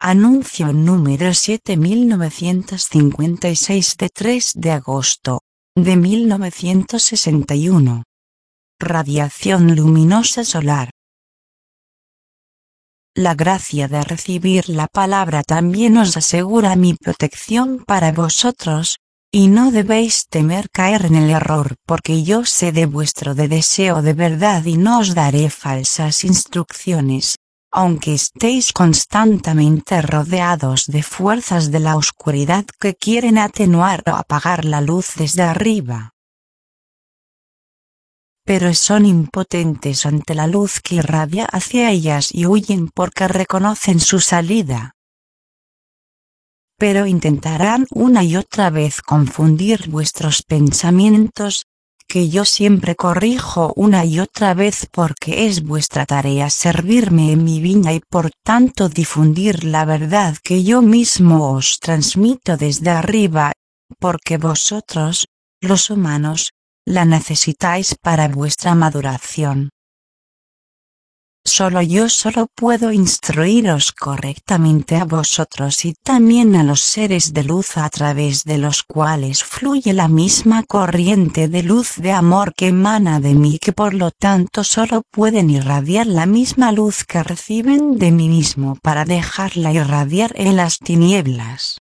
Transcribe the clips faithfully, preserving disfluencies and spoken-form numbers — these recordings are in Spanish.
Anuncio número siete mil novecientos cincuenta y seis de tres de agosto de mil novecientos sesenta y uno. Radiación luminosa solar. La gracia de recibir la palabra también os asegura mi protección para vosotros, y no debéis temer caer en el error, porque yo sé de vuestro de deseo de verdad y no os daré falsas instrucciones, aunque estéis constantemente rodeados de fuerzas de la oscuridad que quieren atenuar o apagar la luz desde arriba. Pero son impotentes ante la luz que irradia hacia ellas y huyen porque reconocen su salida. Pero intentarán una y otra vez confundir vuestros pensamientos, que yo siempre corrijo una y otra vez porque es vuestra tarea servirme en mi viña y por tanto difundir la verdad que yo mismo os transmito desde arriba, porque vosotros, los humanos, la necesitáis para vuestra maduración. Solo yo solo puedo instruiros correctamente a vosotros y también a los seres de luz a través de los cuales fluye la misma corriente de luz de amor que emana de mí, que por lo tanto solo pueden irradiar la misma luz que reciben de mí mismo para dejarla irradiar en las tinieblas.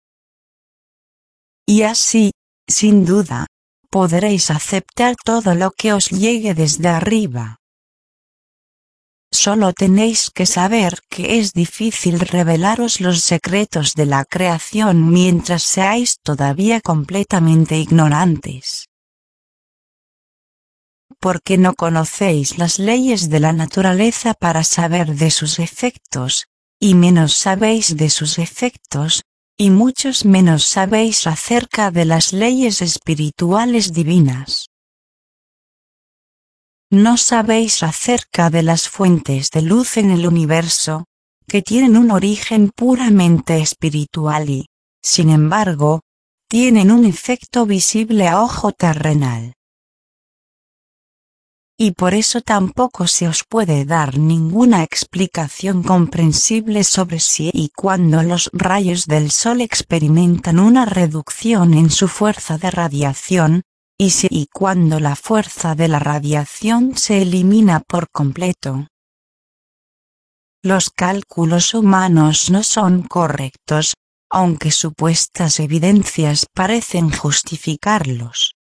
Y así, sin duda, podréis aceptar todo lo que os llegue desde arriba. Solo tenéis que saber que es difícil revelaros los secretos de la creación mientras seáis todavía completamente ignorantes. Porque no conocéis las leyes de la naturaleza para saber de sus efectos, y menos sabéis de sus efectos, y muchos menos sabéis acerca de las leyes espirituales divinas. No sabéis acerca de las fuentes de luz en el universo, que tienen un origen puramente espiritual y, sin embargo, tienen un efecto visible a ojo terrenal. Y por eso tampoco se os puede dar ninguna explicación comprensible sobre si y cuándo los rayos del sol experimentan una reducción en su fuerza de radiación, y si y cuándo la fuerza de la radiación se elimina por completo. Los cálculos humanos no son correctos, aunque supuestas evidencias parecen justificarlos.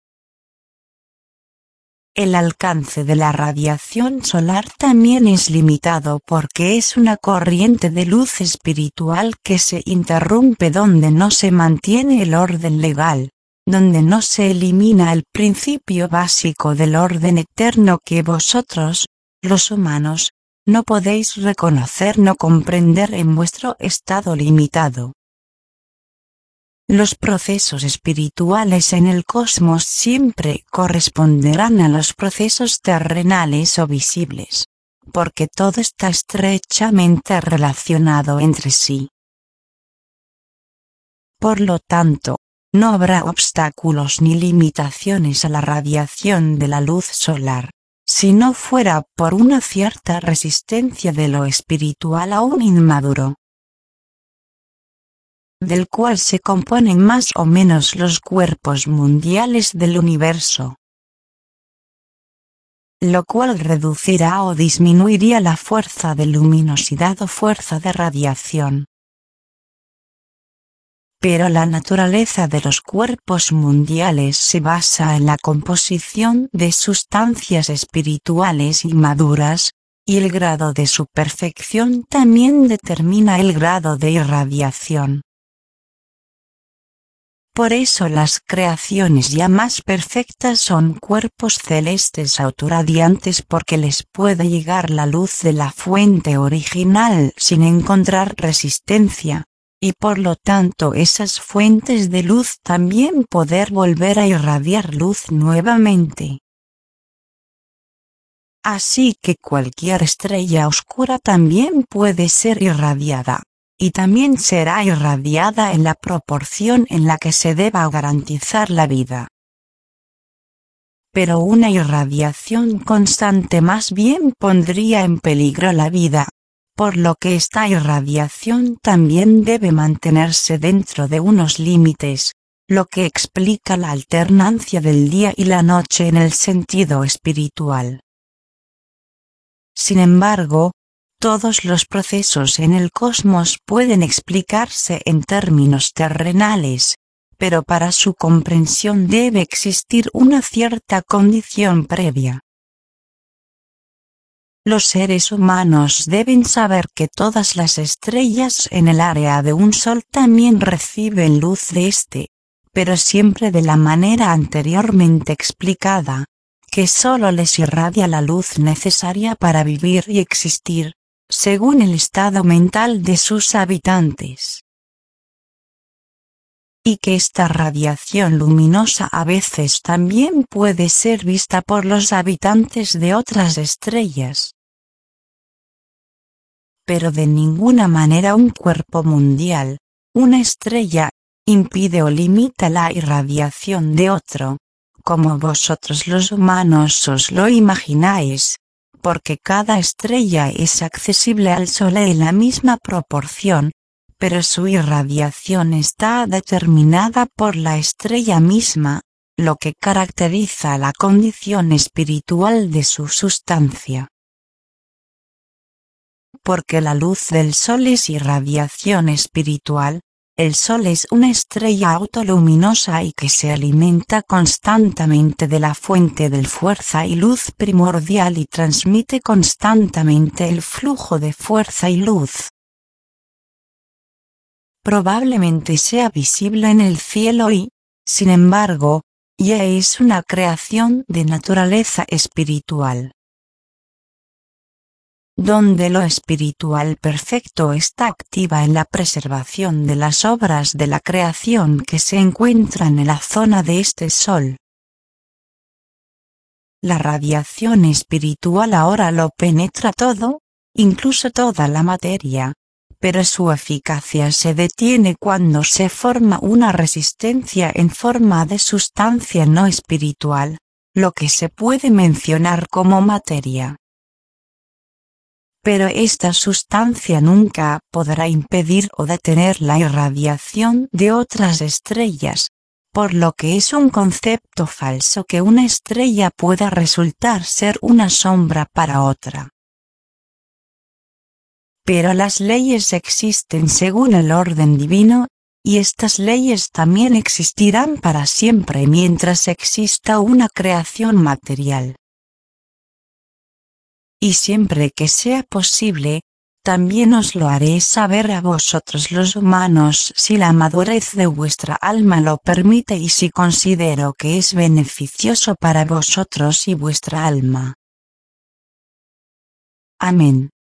El alcance de la radiación solar también es limitado porque es una corriente de luz espiritual que se interrumpe donde no se mantiene el orden legal, donde no se elimina el principio básico del orden eterno que vosotros, los humanos, no podéis reconocer no comprender en vuestro estado limitado. Los procesos espirituales en el cosmos siempre corresponderán a los procesos terrenales o visibles, porque todo está estrechamente relacionado entre sí. Por lo tanto, no habrá obstáculos ni limitaciones a la radiación de la luz solar, si no fuera por una cierta resistencia de lo espiritual aún inmaduro, del cual se componen más o menos los cuerpos mundiales del universo, lo cual reducirá o disminuiría la fuerza de luminosidad o fuerza de radiación. Pero la naturaleza de los cuerpos mundiales se basa en la composición de sustancias espirituales inmaduras, y el grado de su perfección también determina el grado de irradiación. Por eso las creaciones ya más perfectas son cuerpos celestes autorradiantes, porque les puede llegar la luz de la fuente original sin encontrar resistencia, y por lo tanto esas fuentes de luz también poder volver a irradiar luz nuevamente. Así que cualquier estrella oscura también puede ser irradiada, y también será irradiada en la proporción en la que se deba garantizar la vida. Pero una irradiación constante más bien pondría en peligro la vida, por lo que esta irradiación también debe mantenerse dentro de unos límites, lo que explica la alternancia del día y la noche en el sentido espiritual. Sin embargo, todos los procesos en el cosmos pueden explicarse en términos terrenales, pero para su comprensión debe existir una cierta condición previa. Los seres humanos deben saber que todas las estrellas en el área de un sol también reciben luz de este, pero siempre de la manera anteriormente explicada, que solo les irradia la luz necesaria para vivir y existir, según el estado mental de sus habitantes. Y que esta radiación luminosa a veces también puede ser vista por los habitantes de otras estrellas. Pero de ninguna manera un cuerpo mundial, una estrella, impide o limita la irradiación de otro, como vosotros los humanos os lo imagináis, porque cada estrella es accesible al Sol en la misma proporción, pero su irradiación está determinada por la estrella misma, lo que caracteriza la condición espiritual de su sustancia. Porque la luz del Sol es irradiación espiritual, el Sol es una estrella autoluminosa y que se alimenta constantemente de la fuente de fuerza y luz primordial y transmite constantemente el flujo de fuerza y luz. Probablemente sea visible en el cielo y, sin embargo, ya es una creación de naturaleza espiritual. Donde lo espiritual perfecto está activa en la preservación de las obras de la creación que se encuentran en la zona de este Sol. La radiación espiritual ahora lo penetra todo, incluso toda la materia, pero su eficacia se detiene cuando se forma una resistencia en forma de sustancia no espiritual, lo que se puede mencionar como materia. Pero esta sustancia nunca podrá impedir o detener la irradiación de otras estrellas, por lo que es un concepto falso que una estrella pueda resultar ser una sombra para otra. Pero las leyes existen según el orden divino, y estas leyes también existirán para siempre mientras exista una creación material. Y siempre que sea posible, también os lo haré saber a vosotros los humanos si la madurez de vuestra alma lo permite y si considero que es beneficioso para vosotros y vuestra alma. Amén.